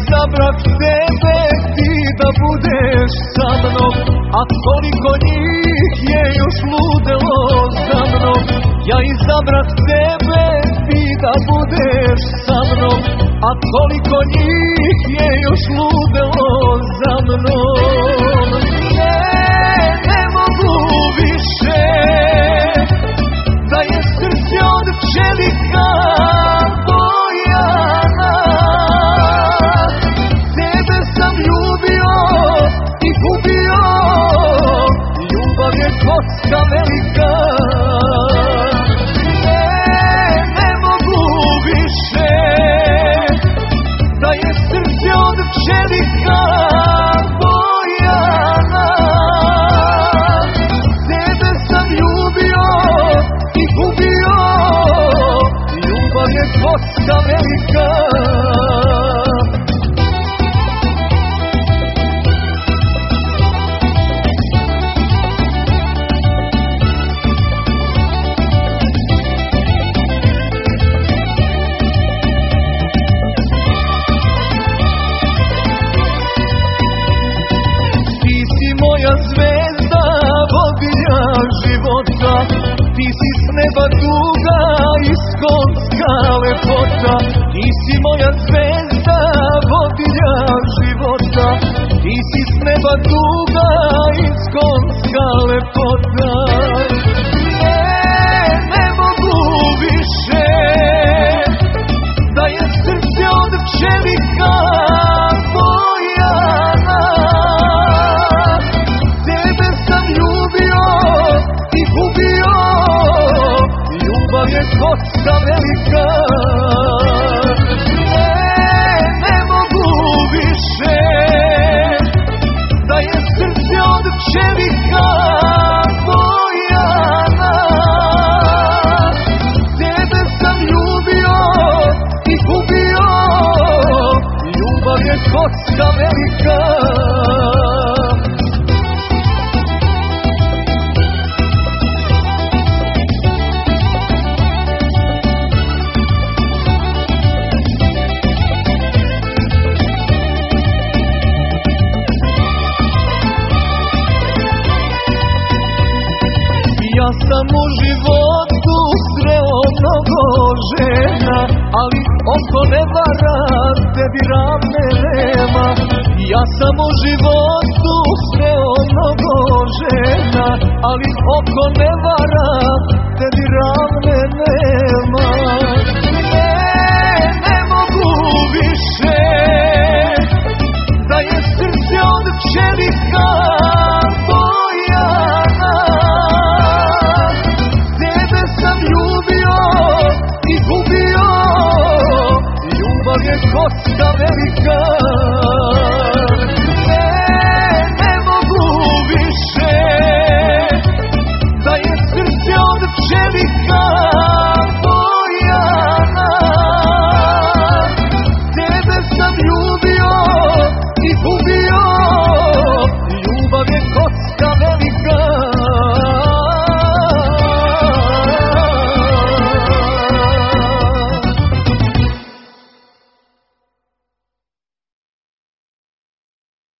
izabrah tebe ti da budeš sa mnom, a koliko njih je još ludelo za mnom. Ja izabrah tebe ti da budeš sa mnom, a koliko njih je još ludelo za mnom. Ne mogu više, da je srce od čelika bojana. Tebe sam ljubio i gubio, ljubav je kocka velika. Ne mogu više, da je srce od čelika bojana. Tebe sam ljubio i gubio, ljubav je kocka velika. Moja zvezda, vodilja života, ti si s neba duga, iskonska lepota. Ti si moja zvezda, vodilja života, ti si s neba duga, iskonska lepota. Ne mogu više, da je srce od čelika bojana. I gubio, ljubav je kocka velika. Ne mogu više, da je srce od čelika bojana. Tebe sam ljubio i gubio, ljubav je kocka velika. Ja sam u životu sreo mnogo žena, ali oko ne vara, tebi ravne nema. Ja sam u životu sreo mnogo žena, ali oko ne vara, tebi ravne nema.